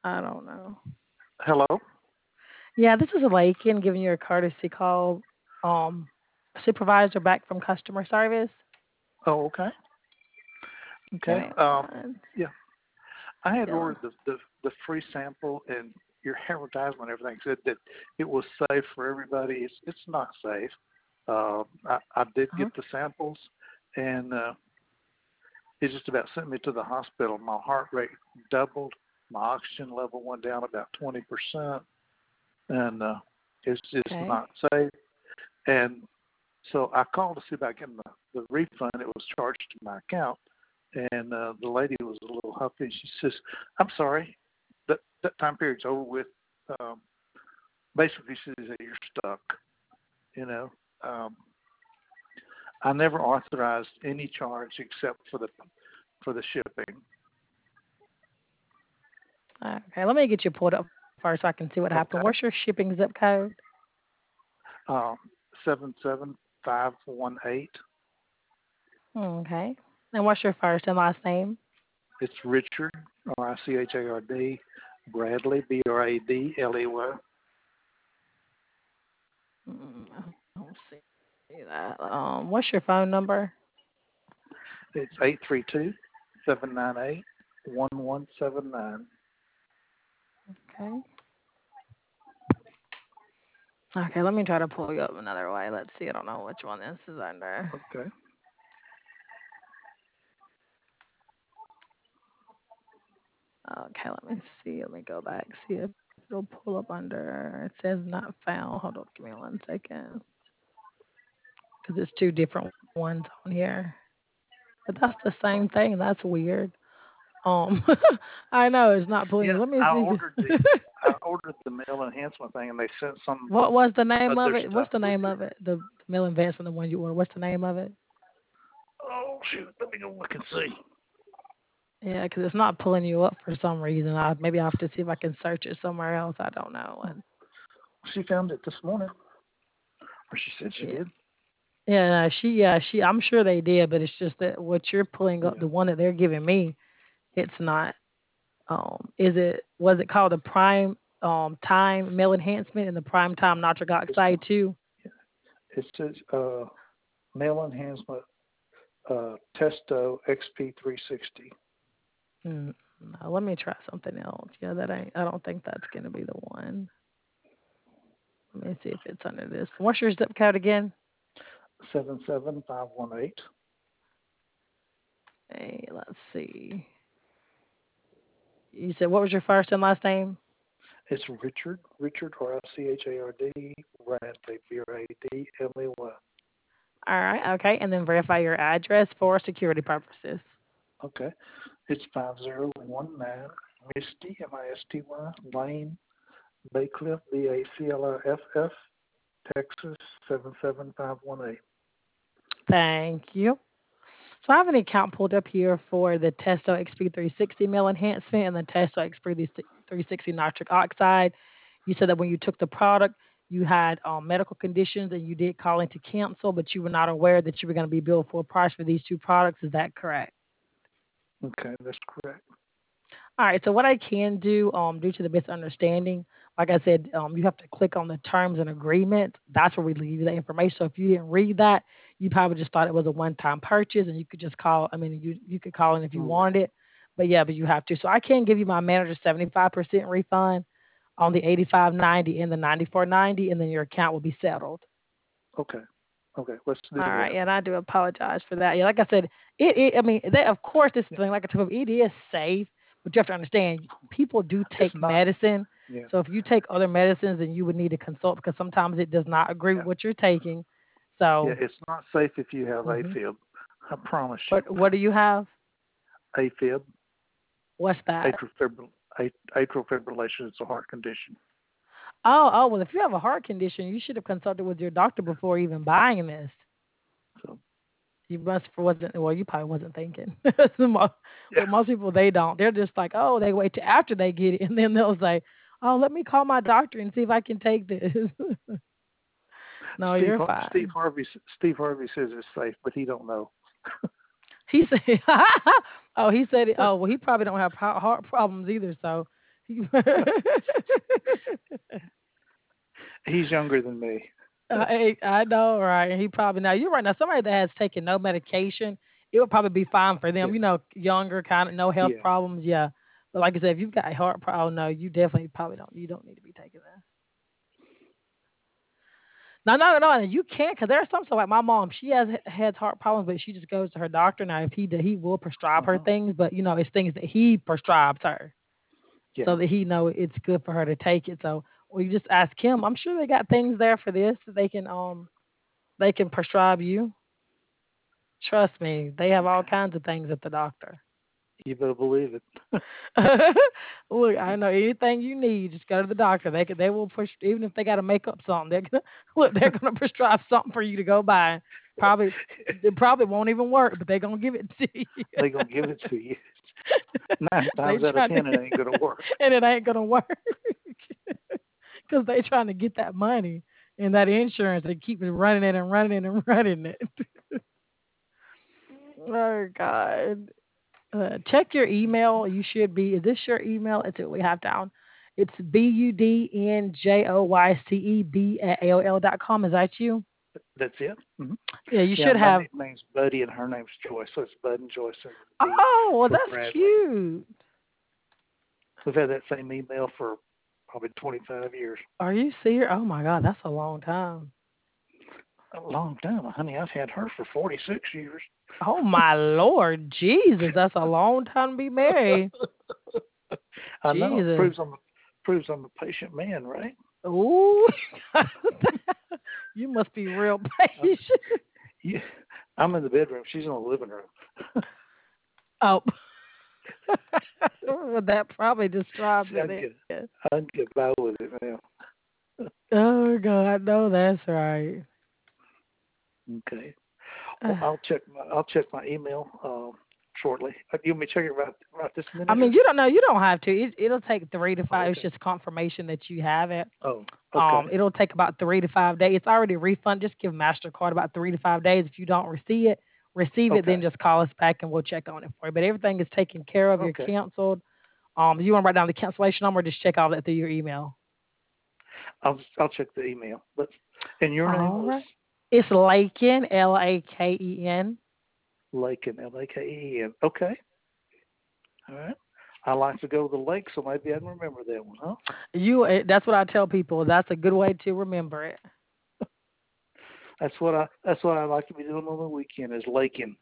I don't know. Hello? Yeah, this is Lakin giving you a courtesy call. Um, Supervisor back from customer service. Oh, okay. Give Okay. me one Yeah, I had second. ordered the free sample, and your advertisement and everything said that it was safe for everybody. It's not safe. I did Uh-huh. get the samples, and it just about sent me to the hospital. My heart rate doubled. My oxygen level went down about 20%, and it's just Okay. not safe. And so I called to see about getting the refund. It was charged to my account, and the lady was a little huffy. She says, "I'm sorry, that time period's over with." Um, Basically, she says that you're stuck. You know, um, I never authorized any charge except for the shipping. Okay. Let me get you pulled up first so I can see what happened. What's your Okay. shipping zip code? Um, 77518. Okay. And what's your first and last name? It's Richard, Richard, Bradley, Bradley. I don't see that. What's your phone number? It's 832-798-1179. Okay. Okay, let me try to pull you up another way. Let's see. I don't know which one this is under. Okay. Okay, let me see. Let me go back. See if it'll pull up under. It says not found. Hold on. Give me one second. Because it's two different ones on here. But that's the same thing. That's weird. Um, I know it's not pulling you. Yeah, Let me see. I ordered the mail enhancement thing, and they sent some What was the name of other it? What's stuff the with name it. of it? The Mill Advancement, the one you ordered. What's the name of it? Oh shoot! Let me go look and see. Yeah, because it's not pulling you up for some reason. Maybe I have to see if I can search it somewhere else. I don't know. Oh, she found it this morning, or she said she Yeah, did. yeah, no, she. I'm sure they did, but it's just that what you're pulling up, Yeah. the one that they're giving me, it's not. Is it was it called the Prime Time Mill Enhancement and the Prime Time Nitric It's Oxide too? it says mail enhancement Testo XP360. No, let me try something else. Yeah, that ain't. I don't think that's gonna be the one. Let me see if it's under this. What's your zip code again? 77518. Hey, let's see. You said what was your first and last name? It's Richard, Richard, Bradley, Bradley. All right, okay, and then verify your address for security purposes. Okay. It's 5019 Misty, Misty Lane, Baycliff, Bacliff, Texas 77518. Thank you. So I have an account pulled up here for the Testo XP360 mill enhancement and the Testo XP360 nitric oxide. You said that when you took the product, you had medical conditions and you did call in to cancel, but you were not aware that you were going to be billed full price for these two products. Is that correct? Okay, that's correct. All right. So what I can do, due to the misunderstanding, like I said, you have to click on the terms and agreement. That's where we leave you the information. So if you didn't read that, you probably just thought it was a one-time purchase, and you could just call. I mean, you could call in if you Right. wanted it, but yeah, but you have to. So I can give you my manager 75% refund on the 85.90 and the 94.90, and then your account will be settled. Okay. Okay, let's do All right, that. yeah, and I do apologize for that. Yeah, like I said, I mean, they, of course, this Yeah. thing, like I told you, it is safe, but you have to understand, people do It's take not. medicine. Yeah. So if you take other medicines, then you would need to consult because sometimes it does not agree Yeah. with what you're taking. Yeah. So, It's not safe if you have hmm AFib. I promise you. what do you have? AFib, What's that? atrial, atrial fibrillation. It's a heart condition. Oh, well, if you have a heart condition, you should have consulted with your doctor before even buying this. So You must wasn't well. You probably wasn't thinking. Mo- yeah. With most people, they don't. They're just like, oh, they wait till after they get it, and then they'll say, oh, let me call my doctor and see if I can take this. No, Steve you're Steve fine. Harvey Steve Harvey says it's safe, but he don't know. He said, oh, he said, oh, well, he probably don't have heart problems either. So He's younger than me. I know, right? He probably now. You're right. Now, somebody that has taken no medication, it would probably be fine for them. Yeah, Younger, kind of no health yeah. problems. Yeah, but like I said, if you've got a heart problem, no, you definitely probably don't. You don't need to be taking that. No, no, no, no. You can't because there's some. So like my mom, she has heart problems, but she just goes to her doctor now. If he will prescribe her Uh-huh. things, but it's things that he prescribes her, Yeah. so that he know it's good for her to take it. So, or you just ask him. I'm sure they got things there for this that they can prescribe you. Trust me, they have all Okay. kinds of things at the doctor. You better believe it. Look, I know anything you need, just go to the doctor. They will push even if they got to make up something. They're gonna look. They're gonna prescribe something for you to go buy. Probably it probably won't even work, but they're gonna give it to you. They're gonna give it to you. Nine They times out of trying to, ten, it ain't gonna work. and it ain't gonna work because they trying to get that money and that insurance. They keep it running it and running it and running it. Oh God. Check your email. You should be. Is this your email? It's what we have down. It's budnjoyceb@aol.com. Is that you? That's it. Yeah, you Yeah, should my have. nickname's Buddy, and her name's Joyce, so it's Bud and Joyce, and B Oh, well, for that's Bradley. cute. We've had that same email for probably 25 years. Are you serious? Oh my God, that's a long time. A long time, honey. I've had her for 46 years. Oh my Lord, Jesus, that's a long time to be married. I know. It Jesus. proves I'm a patient man, right? Ooh, you must be real I'm, patient. yeah, I'm in the bedroom. She's in the living room. Oh, well, that probably describes See, it. Yeah. I can get by with it now. Oh God, I know that's right. Okay. Well, I'll check my email shortly. You want me to check it right this I minute mean, or? you don't know. You don't have to. It'll take 3 to 5. Oh, It's okay. just confirmation that you have it. Oh, okay. It'll take about 3 to 5 days. It's already refunded. Just give Mastercard about 3 to 5 days. If you don't receive it, then Okay. just call us back and we'll check on it for you. But everything is taken care of. You're Okay. canceled. You want to write down the cancellation number? Or just check all that through your email. I'll check the email. And your name All was right. It's Laken, Laken. Laken, Laken. Okay. All right. I like to go to the lake, so maybe I can remember that one, huh? That's what I tell people. That's a good way to remember it. That's what I like to be doing on the weekend is laking.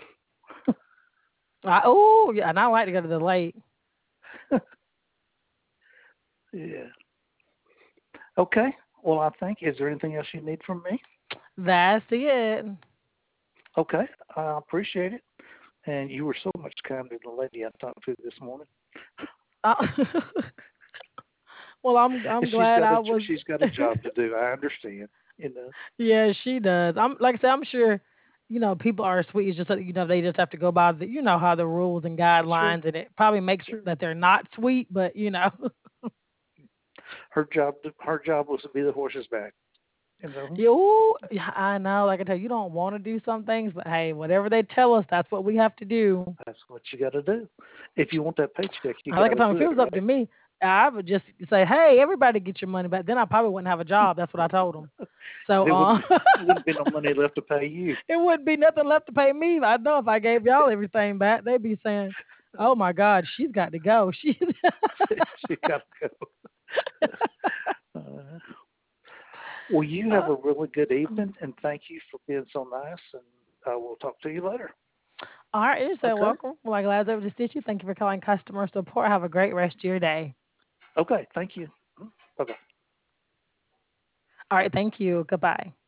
Oh, yeah, and I like to go to the lake. Yeah. Okay. Well, I think. Is there anything else you need from me? That's it. Okay. I appreciate it. And you were so much kinder than the lady I talked to this morning. Uh, well, I'm She's glad got a I was. she's got a job to do. I understand. You know. Yeah, she does. I'm like I said, I'm sure. People are sweet. It's just that they just have to go by how the rules and Sure. guidelines, and it probably makes it Sure. that they're not sweet. But Her job was to be the horse's back. You know. yeah, I know. Like I tell you, you don't want to do some things, but hey, whatever they tell us, that's what we have to do. That's what you got to do. If you want that paycheck, you I like got I to tell them, do if it it, was up to right? me, I would just say, "Hey, everybody, get your money back." Then I probably wouldn't have a job. That's what I told them. So, There wouldn't be no money left to pay you. it wouldn't be nothing left to pay me. I know if I gave y'all everything back, they'd be saying, "Oh my God, she's got to go." She's She got to go. Uh, well, you have a really good evening, and thank you for being so nice. And we'll talk to you later. all right. You're so Okay. welcome. Well, I'm glad I was assist you. Thank you for calling customer support. Have a great rest of your day. Okay. Thank you. Bye bye. All right. Thank you. Goodbye.